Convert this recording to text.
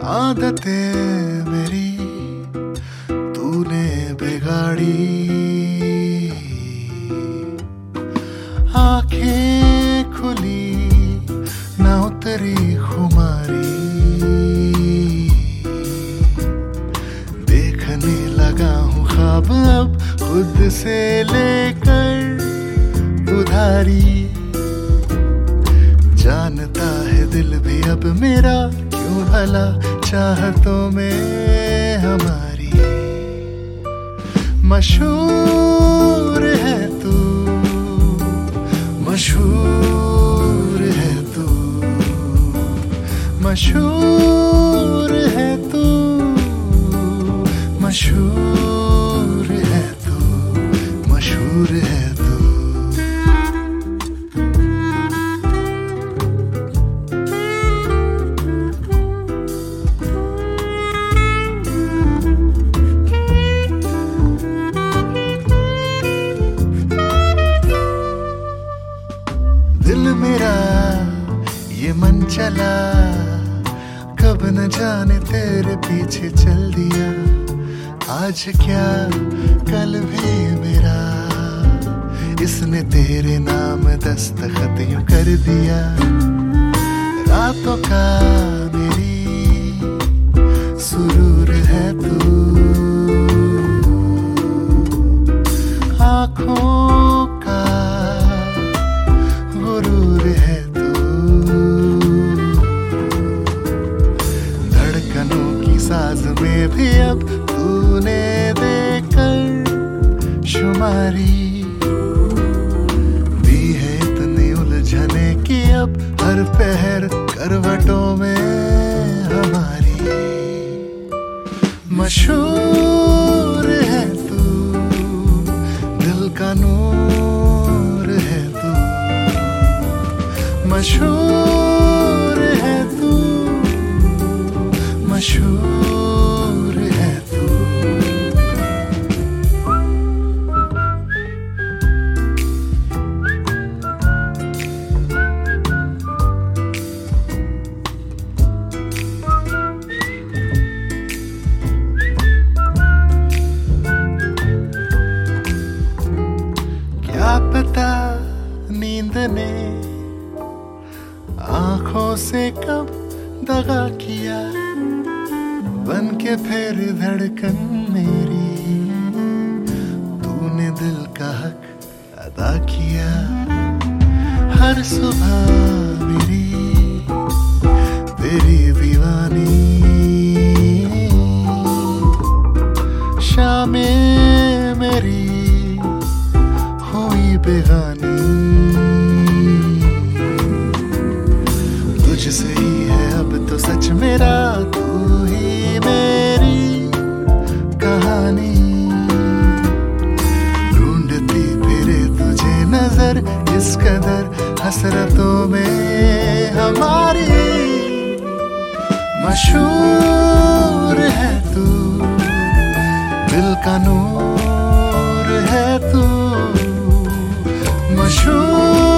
आदतें मेरी तूने बिगाड़ी, आंखें खुली ना उतरी खुमारी, देखने लगा हूँ ख्वाब अब खुद से लेकर उधारी। जानता है दिल भी अब मेरा क्यों भला चाहतों में हमारी। मशहूर है तू, मशहूर है तू, मशहूर है तू, मशहूर है तू, मशहूर है तू। दिल मेरा ये मन चला कब न जाने तेरे पीछे चल दिया। आज क्या कल भी मेरा इसने तेरे नाम दस्तखत यूं कर दिया। रातों का मेरी सुरूर है तू, आँखों का गुरूर है तू, धड़कनों की साज में भी अब तूने देकर शुमारी दी है इतनी उलझने की अब हर पहर करवटों में हमारी। मशहूर है तू, दिल का नूर है तू, मशहूर है तू, मशहूर है तू। क्या पता नींद ने आंखों से कब दगा किया, बन के फिर धड़कन मेरी तूने दिल का हक अदा किया। हर सुबह मेरी तेरी दीवानी, शामें मेरी हुई बेगानी। तुझसे ही है अब तो सच मेरा, तू ही मेरी कहानी। ढूंढती फिरे तुझे नजर इस कदर हसरतों में हमारी। मशहूर है तू, दिल का नूर है तू, मशहूर